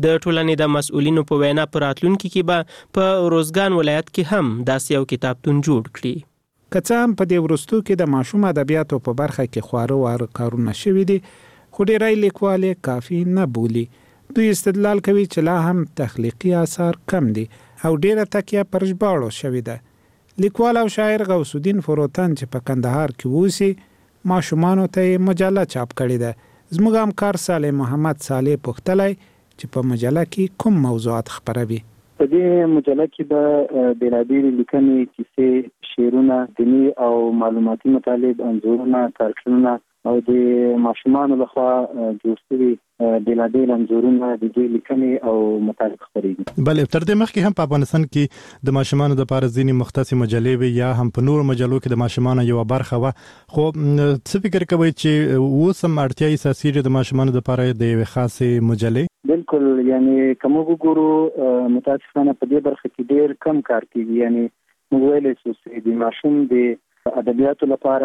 د ټولنې د مسؤلینو په وینا په راتلونکي کې به په روزګان ولایت کې هم داسې یو کتابتون جوړ کړي. که څه هم په دې وروستو کې د ماشوم ادبیاتو په برخه کې خواره واره کارونه شوي دي، خو ډېری لیکوال یې کافي نه بولي. دوی استدلال کوي چې لا هم تخلیقي آثار کم دي او ډېره تکیه پر ژباړو شوې ده. لیکوال او شاعر غوث الدین فروتن چې په کندهار کې اوسي، ماشومانو ته یې مجله چاپ کړې ده. زموږ همکار صالح محمد صالح پوښتلی چې په مجله کې کوم موضوعات خپروي. په دې مجله کې به بېلابېلې لیکنې، کیسې، شعرونه، دیني او معلوماتي مطالب، انځورونه، کارټونونه او د ماشومانو لخوا جوړ شوي بېلابېل انځورونه، د دوی لیکنې او مطالب خپرېږي. بلې تر دې مخکې هم په افغانستان کې د ماشومانو دپاره ځینې مختصې مجلې وي یا هم په نورو مجلو کې د ماشومانو یوه برخه وه. خو څه فکر کوئ چې اوس هم اړتیا احساسېږي د ماشومانو دپاره د یوې خاصې مجلې؟ بالکل، یعنی که موږ وګورو متاسفانه په دې برخه کې ډېر کم کار کېږي. یعنی موږ ویلی شو چې د ماشوم د ادبیاتو لپاره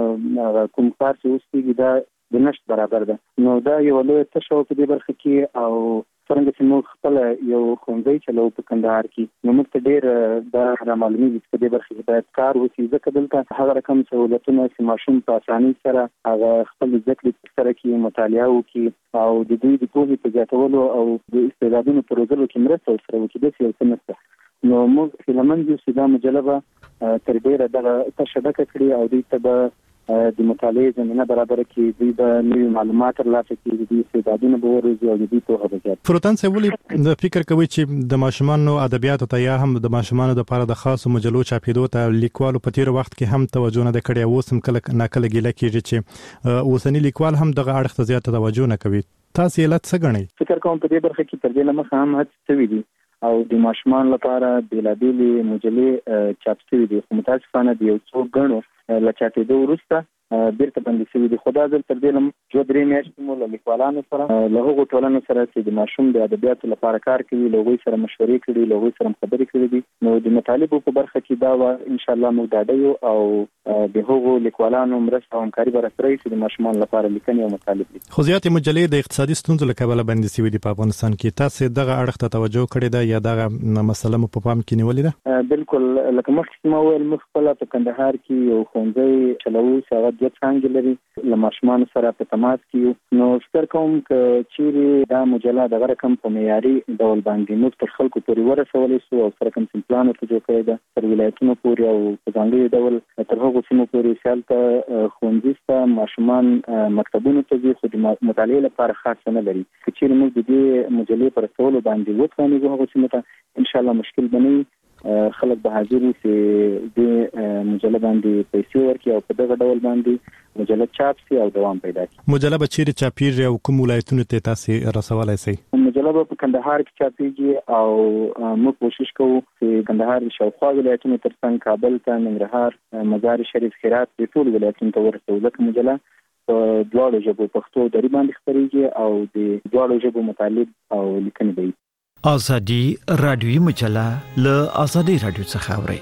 کوم کار چې اوس کېږي دا د نشت برابر ده. نو دا یوه لویه تشه په دې برخه کې، او څرنګه چې موږ خپله یو ښوونځی چلوو په کندهار کې، نو موږ ته ډېر دا رامعلومېږي چې په دې برخه کې باید کار وشي، ځکه دلته هغه رقم سهولتونه چې ماشوم په اسانۍ سره هغه خپل زده کړې ترسره کړي، مطالعه وکړي او د دوی د پوهې په زیاتولو او د استعدادونو په روزلو کې مرسته ورسره وکړي، داسې یو څه نشته. نو موږ هیلهمند یو چې دا مجله به تر ډېره دغه تشه ډکه کړي او دوی ته به د مطالعې زمینه برابره کړي، دوی به نوي معلومات ترلاسه کړي، د دوی استعدادونه به وروزي او د دوی پوهه به زیاته. فروتن صاحب، ولې فکر کوئ چې د ماشومانو ادبیاتو ته یا هم د ماشومانو دپاره د خاصو مجلو چاپېدو ته لیکوالو په تېر وخت کې هم توجه نه ده کړې، او اوس هم کله ناکله ګیله کېږي چې اوسني لیکوال هم دغه اړخ ته زیاته توجه نه کوي؟ تاسې علت څه ګڼئ؟ فکر کوم په دې برخه کې تر دې له مخه هم هڅې شوي دي او د ماشومان لپاره بېلابېلې مجلې چاپ شوي دي، خو متاسفانه د یو څو ګڼو له چاپېدو وروسته بیرته بندي شوي دي. خو دا ځل تر دې له 2-3 میاشتې مو له لیکوالانو سره، له هغو ټولنو سره چې د ماشوم د ادبیاتو لپاره کار کوي، له هغوی سره مشورې کړي، له هغوی سره خبرې کړي دي. نو د مطالبو په برخه کې دا انشاءالله موږ ډاډه یو او د هغو لیکوالانو مرسته او همکاري به راسره وي چې د ماشومانو لپاره لیکنې او مطالب دي. خو زیاتې مجلې د اقتصادي ستونزو له کبله بندي شوي دي په افغانستان کې. تاسې دغه اړخ ته توجه کړې ده یا دغه مسله مو په پام کې نیولې ده؟ بالکل، لکه مخکې ما وویل، موږ خپله په کندهار کې یو ښوونځی چلوو چې هغه 2 څانګې لري، له ماشومانو سره په تماس کې یو. نو فکر کوم که چیرې دا مجله دغه رقم په معیاري ډول باندې موږ تر خلکو پورې ورسولی شو او سره کوم پلان ورته جوړ کړی ده تر ولایتونو پورې او په ځانګړي ډول تر هغو سیمو پورې چې هلته ښوونځي شته، ماشومان مکتبونو ته ځي خو د مطالعې لپاره خاصه نه لري. که چیرې موږ د دې مجلې په رسولو باندې وتوانېږو هغو سیمو ته، انشاءالله مشکل به نه وي. خلک به حاضر وي چې د مجله باندې پیسې ورکړي او په دغه ډول باندې مجله چاپ شي او دوام پیدا کړي. مجله به چیرې چاپېږي او کوم ولایتونو ته تاسې رسولی شئ؟ مجله به په کندهار کې چاپېږي او موږ کوشش کوو چې کندهار د شاوخوا ولایتونو تر څنګ کابل ته، ننګرهار، مزار شریف، هرات، د ټولو ولایتونو ته ورسوو، ځکه مجله په دواړو ژبو پښتو او دري باندې خپرېږي او د دواړو ژبو مطالب او لیکنې به وي. آزادي رادیویي مجله له آزادۍ رادیو څخه اورئ.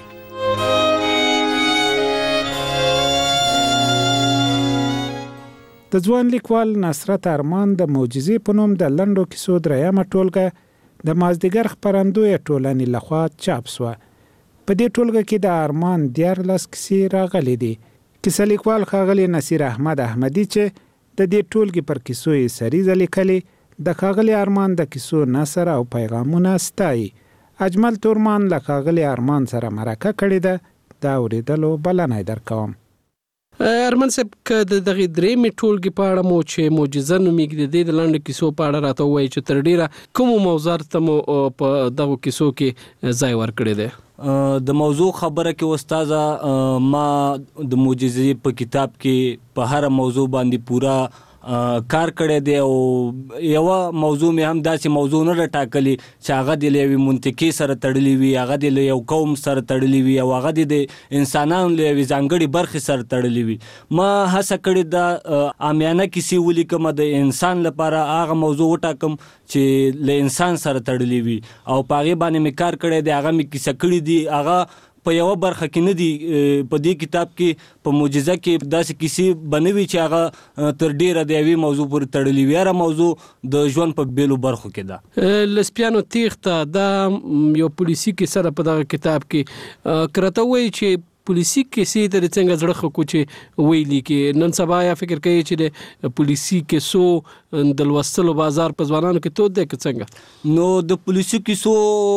د ځوان لیکوال نصرت ارمان د معجزې په نوم د لنډو کیسو 3مه ټولګه د مازدیګر خپرندویه ټولنې لخوا چاپ شوه. په دې ټولګه کې د ارمان 14 کیسې راغلي دي. کیسه لیکوال ښاغلی نصیر احمد احمدي چې د دې ټولګې پر کیسو یې سریزه لیکلې، د ښاغلی ارمان د کیسو نثر او پیغامونه ستایي. اجمل تورمان له ښاغلی ارمان سره مرکه کړې ده، دا اورېدلو بلنه درکوم. ارمان صاحب، که د دغې 3مې ټولګې په اړه مو چې معجزه نومیږي د لنډو کیسو په اړه راته ووایي چې تر ډېره کومو موضوعاتو ته مو په دغو کیسو کې ځای ورکړی دی؟ د موضوع خبره کې استاذه، ما د معجزې په کتاب کې په هر موضوع باندې پورا کار کړی دی او یوه موضوع مې هم داسې موضوع نه ټاکلې چې هغه د یوې منطقې سره تړلې وي، هغه د یو قوم سره تړلې وي او هغه د انسانانو له یوې ځانګړې برخې سره تړلې وي. ما هڅه کړې ده عامیانه کیسې ولیکم، د انسان لپاره هغه موضوع وټاکم چې له انسان سره تړلې وي او په هغې باندې مې کار کړی دی. هغه مې کیسه کړې دي، هغه په یو برخه کې نه دي. په دې کتاب کې په معجزه کې داسې کیسې بنوي چې هغه تر ډیره د یوې موضوع پورې تړلې وي. هره موضوع د ژوند په بیلو برخو کې ده. لسپیانو تیښته دا یو پولیسي کیسه ده په دغه کتاب کې. کرته وایي چې پولیسي کیسې ته څنګه زړه خو چې ویلي کې نن سبا یا فکر کوي چې د پولیسي کیسو د لوستلو بازار په ځوانانو کې تود دی که څنګه؟ نو د پولیسي کیسو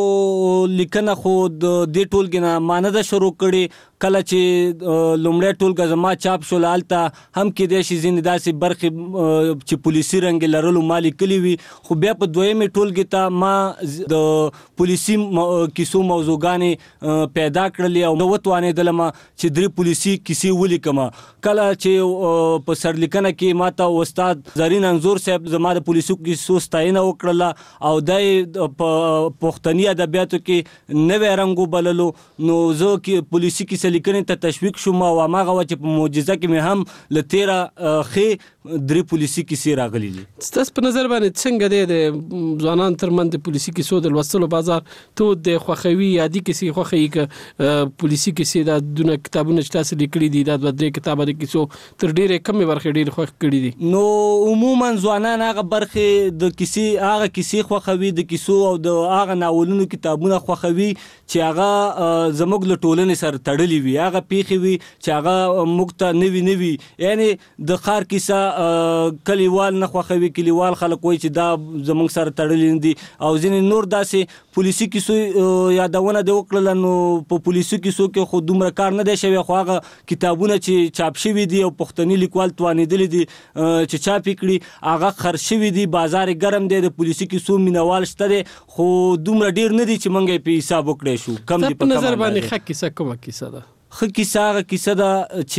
لیکنه خو د دې ټولګې نه ما نه ده شروع کړې. کله چې لومړی ټولګه زما چاپ شول هلته هم کیدای شي ځینې داسې برخې چې پولیسي رنګ لرلو ما لیکلي وي، خو بیا په دویمې ټولګې ته ما د پولیسي کیسو موضوعګانې پیدا کړلې او نو وتوانېدلم چې 3 پولیسي کیسې ولیکم. کله چې په سرلیکنه کې ماته استاد زرین انزور صاحب زما د پولیسو کیسو ستاینه وکړله او دای په پښتني ادبیاتو کې نوې رنګ وبللو، نو زه کې پولیسي کیسې لیکنې ته تشویق شوم او هغه و چې په معجزه کې مې هم له 13 خې 3 پولیسي کیسې راغلي دي. ستاسو په نظر باندې څنګه دی د ځوانان ترمنځ د پولیسي کیسو د لوستلو بازار تود دی؟ خوښوي یادي کیسې خوښوي که پولیسي کیسې دا دونه کتابونه چې تاسو لیکلي دي دا 2 کتابه د کیسو تر ډیره کمې برخې ډېرې خوښ کړي دي؟ نو عموما ځوانان هغه برخې د کیسې هغه کیسې خوښوي، د کیسو او د هغه ناولونو کتابونه خوښوي چې هغه زموږ له ټولنې سره تړلي وي، هغه پیښې وي چې هغه موږ ته نوي یعنی د ښار کیسه کلیوال نه خوښوي. کلیوال خلک وایي چې دا زموږ سره تړلي دي او ځینې نور داسې پولیسي کیسو یادونه دې وکړله. نو په پولیسي کیسو کې خو دومره کار نه دی شوی، خو هغه کتابونه چې چاپ شوي دي او پښتني لیکوال توانېدلي دي چې چاپ یې کړي هغه خرڅ شوي دي، بازار ګرم دی، د پولیسي کیسو مینوال شته دی، خو دومره ډیر نه دي چې موږ یې په حساب وکړی شو. کم دي په نظر باندې ښه کیسه کومه کیسه ده؟ ښه کیسه هغه کیسه ده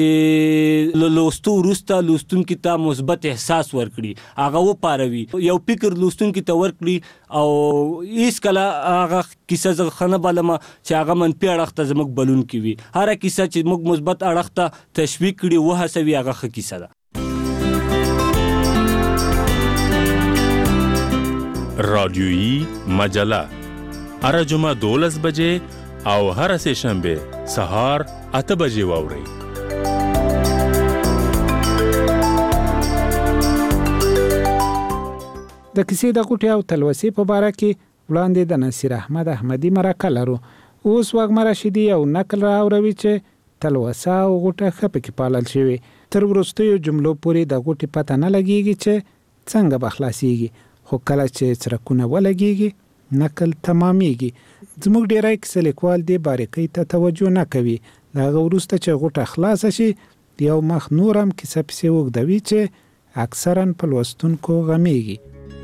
چې له لوستو وروسته لوستونکي ته مثبت احساس ورکړي، هغه وپاروي، یو فکر لوستونکي ته ورکړي او هیڅکله هغه کیسه زه ښه نه بلم چې هغه منفي اړخ ته زموږ بلونکي وي. هره کیسه چې موږ مثبت اړخ ته تشویق کړي وهڅوي هغه ښه کیسه ده. رادیویی مجله هر جمعه 12 بجې او هر سه شنبه سهار 8 بجې واورئ. د کیسې د غوټي او تلوسې په باره کې وړاندې د نصیر احمد احمدي مرکه لرو. اوس وګمر رشیدي او نقل راوړوي چې تلوسه او غوټه خپه کې پالل شوی. تر ورستیو جملو پورې د غوټي پته نه لګيږي چې څنګه بخلاصيږي، خو کله چې څرکونه ولګيږي نقل تمامېږي. زموږ ډیری کیسه لیکوال دې باریکۍ ته توجه نه کوي. د هغه وروسته چې غوټه خلاصه شي یو مخ نور هم کیسه پسې اوږدوي چې اکثرا په لوستونکو غمیږي.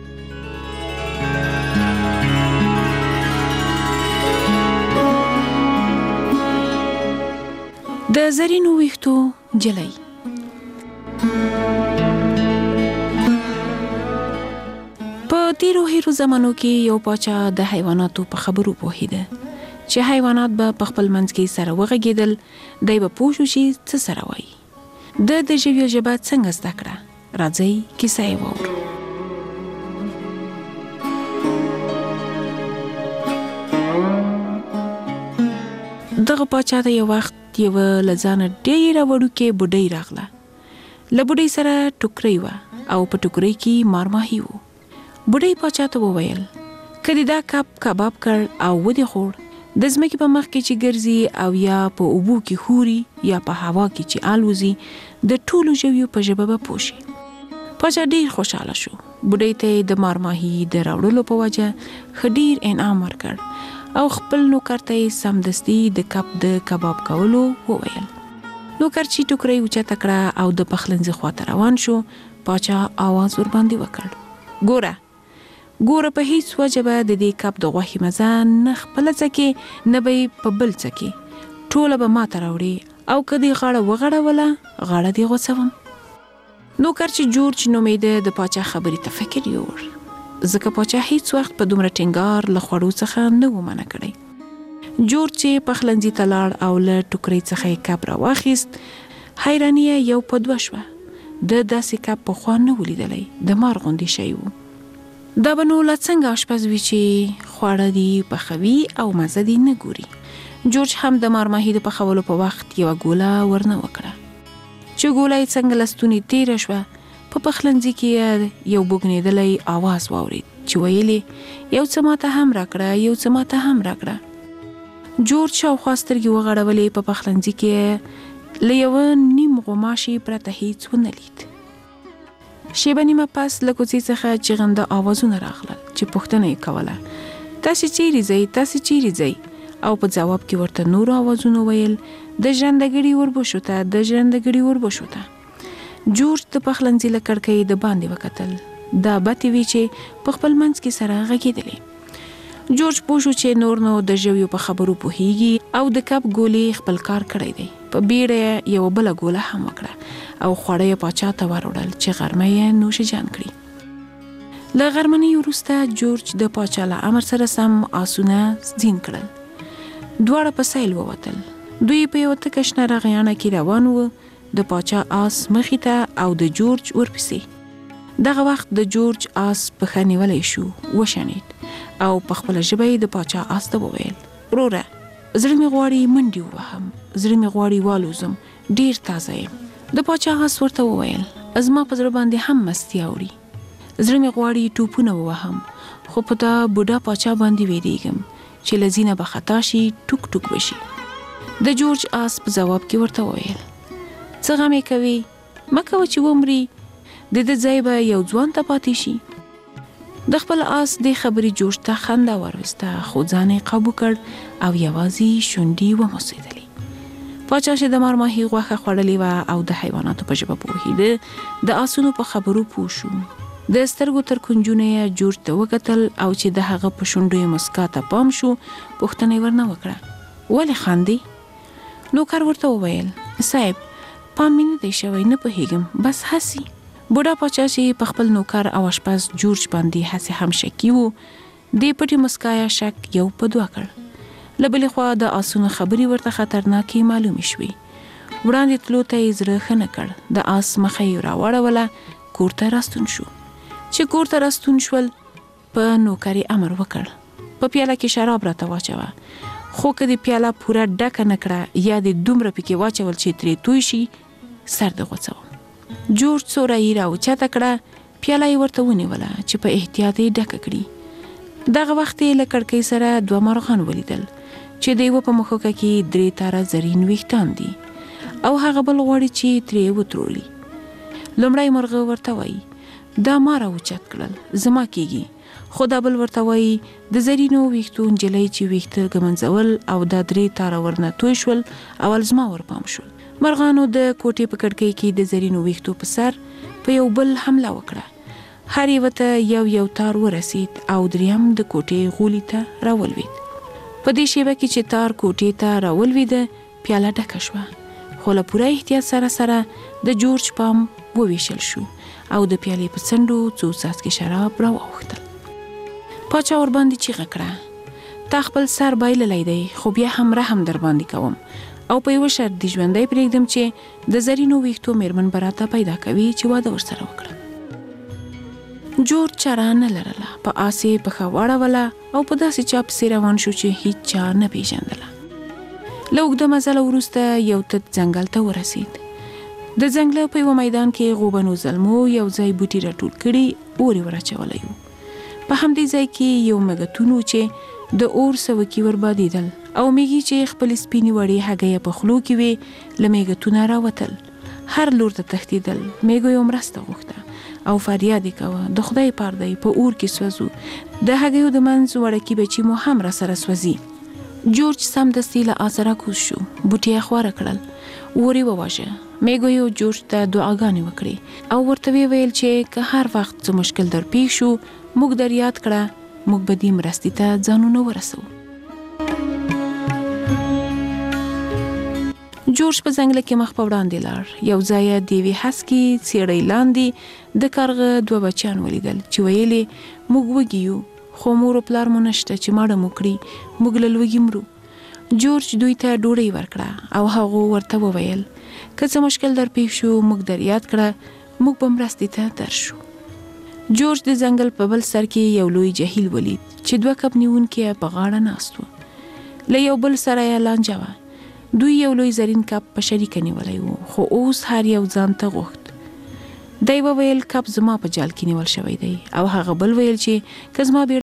د زرینو ویښتو جلۍ. په تیرو هیرو زمانو کې یو پاچا د حیواناتو په خبرو پوهیده چې حیوانات به په خپل منځ کې سره وغږیدل، دی به پوه شو چې څه سره وایي. د ژویو ژبه څنګه زده کړه؟ راځئ کیسه یې واورو. دغه پاچا ته یو وخت یو له ځانه ډېره وړوکې بوډۍ راغله. له بوډۍ سره ټوکرۍ وه او په ټوکرۍ کې مارماهي و. بوډۍ پاچا ته وویل که دې دا کباب کړ او ودې خوړ، د ځمکې په مخ کې چې ګرځي او یا په اوبو کې خوري یا په هوا کې چې الوزي، د ټولو ژویو په ژبه به پوه شي. پاچا ډېر خوشحاله شو. بوډۍ ته د مارماهي د راوړلو په وجه ښه ډېر انعام ورکړ او خپل نوکر ته یې سمدستي د کب د کباب کولو وویل. نوکر چې ټوکرۍ اوچته کړه او د پخلنځي خواته روان شو، پاچا آواز ورباندې وکړ، ګوره په هیڅ وجه به د دې کب د غوښې مزه نه خپله څکې نه به یې په بل څکې، ټوله به ما ته راوړې او که دې غاړه وغړوله غاړه دې غوڅوم. نوکر چې جورج نومېده د پاچا خبرې ته فکر یوړ، ځکه پاچا هیڅ وخت په دومره ټینګار له خوړو څخه نه و منع کړی. جورج چې پخلنځي ته لاړ او له ټوکرۍ څخه یې کب راواخیست، حیراني یې یو په دوه شوه. د داسې کب پخوا نه و لیدلی، د مار غوندې شی و. دا به نو لا څنګه اشپز وي چې خواړه دي پخوي او مزه دي نه ګوري. جورج هم د مارماهي د پخولو په وخت یوه ګوله ورنه وکړه چې ګوله یې څنګه له ستونې تېره شوه. په پخلنځي کې یو بوږنېدلی آواز واورېد چې ویلې یو څه ماته هم راکړه، یو څه ماته هم راکړه. جورج شاوخوا سترګې وغړولې. په پخلنځي کې له یوه نیم غوماشي پرته هیڅ ونه لید. شیبه نیمه پس له کوڅې څخه چغنده آوازونه راغلل چې پوښتنه یې کوله، تاسې چیرې ځئ، تاسې چیرې ځئ؟ او په ځواب کې ورته نورو آوازونو ویل، د ژرندګړي وربشو ته، د ژرندګړي وربشو ته. جورج د پخلنځي له کړکۍ د باندې وکتل. دا بتې وې چې په خپل منځ کې سره غږېدلې. جورج پوه شو چې نور نو د ژویو په خبرو پوهیږي او د کب ګولې خپل کار کړی دی. په بیړه یوه بله ګوله هم وکړه او خواړه یې پاچا ته وروړل چې غرمه یې نوشجان کړي. له غرمنۍ وروسته جورج د پاچا له امر سره سم آسونه زین کړل. دواړه په سیل ووتل. دوی په یوه تکه شنه رغیانه کې روان وو. د پاچا آس مخې ته او د جورج ورپسې. دغه وخت د جورج آس پښه نیولی شو، وشنید او په خپله ژبه یې د پاچا آس ته وویل، وروره زړه مې غواړي منډې ووهم، زړه مې غواړي والوزم، ډېر تازه یم. د پاچا آس ورته وویل، زما په زړه باندې هم مستي اوړي، زړه مې غواړي ټوپونه ووهم، خو په دا بوډا پاچا باندې ویریږم چې له زینه به خطا شي، ټوک ټوک بشي. د جورج آس په ځواب کې ورته وویل، څه غمې کوي، مه کوه چې ومري، د ده ځای به یو ځوان ته پاتې شي. د خپل آس دې خبرې جورج ته خنده وروسته، خو ځان یې قابو کړ او یوازې شونډې وموسېدلې. پاچا چې د مارماهي غوښه خوړلې وه او د حیواناتو په ژبه پوهېده، د آسونو په خبرو پوه شو. د سترګو تر کونجونه یې جورج ته وکتل او چې د هغه په شونډو یې مسکا ته پام شو، پوښتنه یې ورنه وکړه، ولې خاندې؟ نوکر ورته وویل، صاحب پام مې نه دی شوی، نه پوهېږم، بس هسې. بوډا پاچا چې په خپل نوکر او اشپز جورج باندې هسې هم شکي و، دې پټې مسکا یا شک یو په دوه کړ. له بلې خوا د آسونو خبرې ورته خطرناکې معلومې شوې. وړاندې تلو ته یې زړه ښه نه کړ. د آس مخه یې راواړوله، کور ته راستون شو. چې کور ته راستون شول، په نوکر یې امر وکړ، په پیاله کې شراب راته واچوه، خو که دې پیاله پوره ډکه نه کړه یا دې دومره پکې واچول چې ترې توی شي، سر دې غوڅوم. جورج څو رایې راوچته کړه، پیاله یې ورته ونیوله چې په احتیاط یې ډکه کړي. دغه وخت یې له کړکۍ سره دوه مرغان ولیدل چې د یوه په مښوکه کې 3 تاره زرین ویښتان دي او هغه بل غواړي چې ترې وترولي. لومړی مرغه ورته وایي، دا ما راوچت کړل، زما کېږي. خو دا بل ورته وایي، د زرینو ویښتو نجلۍ چې ویښته ږمنځول او دا 3 تاره ورنه توی شول، اول زما ورپام شول. مرغانو د کوټې په کړکۍ کې د زرینو ویښتو په سر په یو بل حمله وکړه. هر یو ته یو تار ورسید او دریم د کوټې غولي ته راولوید. په دې شیبه کې چې تار کوټې ته راولویده، پیاله ډکه شوه، خو له پوره احتیاط سره د جورج پام وویشل شو او د پیالې په څنډو څو څاڅکي شراب راواوښتل. پاچا ورباندې چیغه کړه، تا خپل سر بایللی دی، خو بیا هم رحم در باندې کوم او په یوه شرط دې ژوندی پرېږدم چې د زرینو ویښتو میرمن به راته پیدا کوي چې واده ورسره وکړم. جورج چاره نه لرله، په آس یې پښه واړوله او په داسې چا پسې روان شو چې هیڅ چا نه پیژندله. له اوږده مزله وروسته یو تت ځنګل ته ورسید. د ځنګله په یوه میدان کې غوبنو زلمو یو ځای بوټي راټول کړي، اور یې ور اچولی و. په همدې ځای کې یو مګتون و چې د اور سوکي وربادېدل او میږي چې خپل سپینې وړې هګۍ په خولو کې وې، له میږتونه راوتل. هر لور ته تښتېدل. میږو یې مرسته غوښته او فریاد یې کوه، د خدای پاره دی، په اور کې سوځو، د هګیو د منځ وړکي بچي مو هم را سره سوځي. جورج سمدستي له آسه راکوز شو، بوټي یې خواره کړل، اور یې وواژه. میږو یې جورج ته دعاګانې وکړې او ورته ویل چې که هر وخت څه مشکل در پیښ شو، موږ در یاد کړه، موږ به دې مرستې ته ځانونه ورسوو. جورج په ځنګله کې مخ په وړاندې لاړ. یو ځای د یوې هسکې څېړۍ لاندې د کارغه 2 بچیان ولیدل چې ویلې، موږ وږي یو، خو مور و پلار مو نشته چې ماړه مو کړي، موږ له لوږې مرو. جورج دوی ته ډوډۍ ورکړه او هغو ورته وویل، که څه مشکل در پیښ شو، موږ در یاد کړه، موږ به مرستې ته درشو. جورج د ځنګل په بل سر کې یو لوی جهیل ولید چې 2 کب نیونکي په غاړه ناست و. له یو بل سره یې لانجه وه. دوی یو لوی زرین کب په شریکه نیولی و، خو اوس هر یو ځان ته غوښت. دی وویل کب زما په جال کې نیول شوی دی، او هغه بل ویل چې که زما